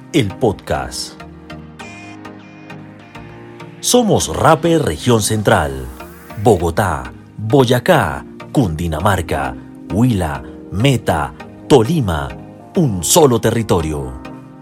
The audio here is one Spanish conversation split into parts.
el podcast. Somos RAPE Región Central, Bogotá, Boyacá, Cundinamarca, Huila, Meta, Tolima, un solo territorio.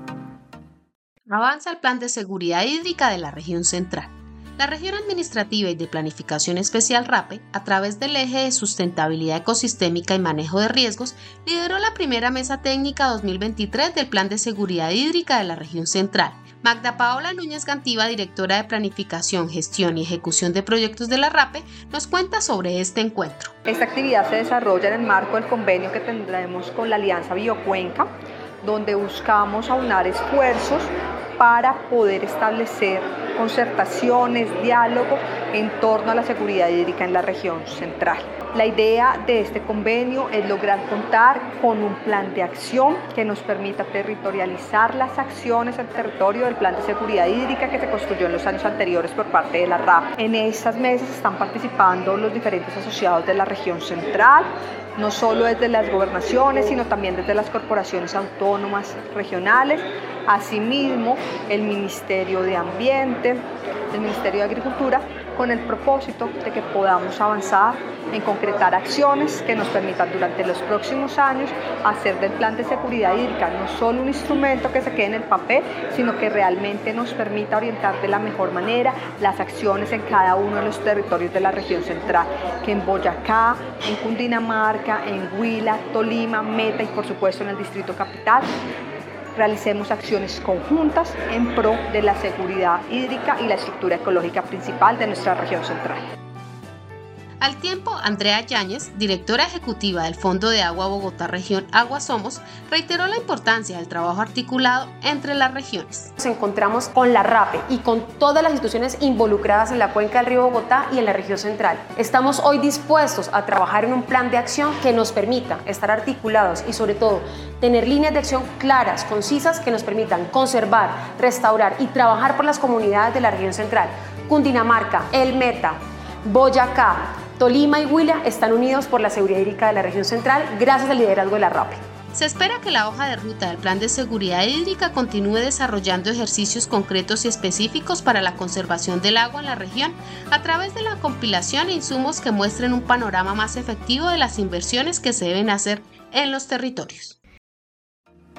Avanza el Plan de Seguridad Hídrica de la Región Central. La Región Administrativa y de Planificación Especial RAPE, a través del eje de Sustentabilidad Ecosistémica y Manejo de Riesgos, lideró la primera Mesa Técnica 2023 del Plan de Seguridad Hídrica de la Región Central. Magda Paola Núñez Gantiva, directora de Planificación, Gestión y Ejecución de Proyectos de la RAPE, nos cuenta sobre este encuentro. Esta actividad se desarrolla en el marco del convenio que tendremos con la Alianza Biocuenca, donde buscamos aunar esfuerzos para poder establecer concertaciones, diálogo en torno a la seguridad hídrica en la región central. La idea de este convenio es lograr contar con un plan de acción que nos permita territorializar las acciones en territorio del plan de seguridad hídrica que se construyó en los años anteriores por parte de la RAP. En estas mesas están participando los diferentes asociados de la región central, no solo desde las gobernaciones, sino también desde las corporaciones autónomas regionales, asimismo el Ministerio de Ambiente, el Ministerio de Agricultura, con el propósito de que podamos avanzar en concretar acciones que nos permitan durante los próximos años hacer del plan de seguridad hídrica no solo un instrumento que se quede en el papel, sino que realmente nos permita orientar de la mejor manera las acciones en cada uno de los territorios de la región central, que en Boyacá, en Cundinamarca, en Huila, Tolima, Meta y por supuesto en el Distrito Capital, realicemos acciones conjuntas en pro de la seguridad hídrica y la estructura ecológica principal de nuestra región central. Al tiempo, Andrea Yáñez, directora ejecutiva del Fondo de Agua Bogotá Región Agua Somos, reiteró la importancia del trabajo articulado entre las regiones. Nos encontramos con la RAPE y con todas las instituciones involucradas en la cuenca del río Bogotá y en la región central. Estamos hoy dispuestos a trabajar en un plan de acción que nos permita estar articulados y sobre todo tener líneas de acción claras, concisas, que nos permitan conservar, restaurar y trabajar por las comunidades de la región central. Cundinamarca, el Meta, Boyacá, Tolima y Huila están unidos por la seguridad hídrica de la región central gracias al liderazgo de la RAPE. Se espera que la hoja de ruta del Plan de Seguridad Hídrica continúe desarrollando ejercicios concretos y específicos para la conservación del agua en la región a través de la compilación de insumos que muestren un panorama más efectivo de las inversiones que se deben hacer en los territorios.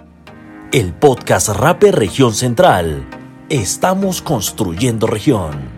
El podcast RAPE Región Central. Estamos construyendo región.